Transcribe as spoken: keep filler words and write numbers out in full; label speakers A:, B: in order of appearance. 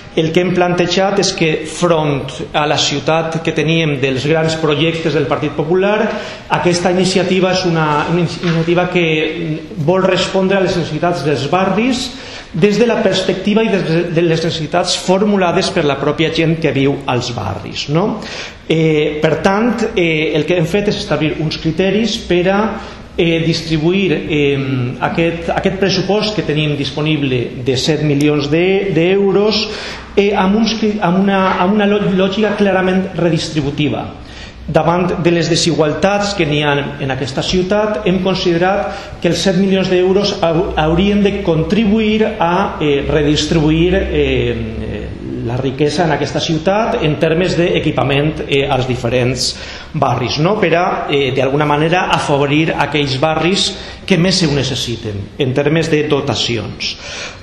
A: el que hem plantejat és que front a la ciutat que teníem dels grans projectes del Partit Popular, aquesta iniciativa és una iniciativa que vol respondre a les necessitats dels barris des de la perspectiva i des de les necessitats formulades per la pròpia gent que viu als barris, no? Eh, per tant, eh, el que hem fet és establir uns criteris per a Eh, distribuir eh, aquest, aquest pressupost que tenim disponible de set milions d'euros eh, amb, uns, amb, una, amb una lògica clarament redistributiva. Davant de les desigualtats que n'hi ha en aquesta ciutat, hem considerat que els set milions d'euros haurien de contribuir a eh, redistribuir eh, la riquesa en aquesta ciutat en termes d'equipament eh, als diferents barris, no? Per a, eh, d'alguna manera, afavorir aquells barris que més ho necessiten en termes de dotacions.